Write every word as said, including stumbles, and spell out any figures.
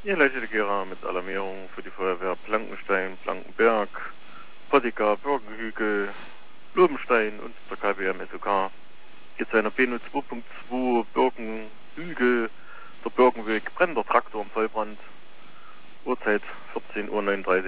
Hier leite die Gera mit Alarmierung für die Feuerwehr Blankenstein, Blankenberg, Pottika, Birkenhügel, Lobenstein und der K B M S O K. Jetzt einer B null zwei Punkt zwei Birkenhügel, der Birkenweg, brennender Traktor im Vollbrand, Uhrzeit vierzehn Uhr neununddreißig.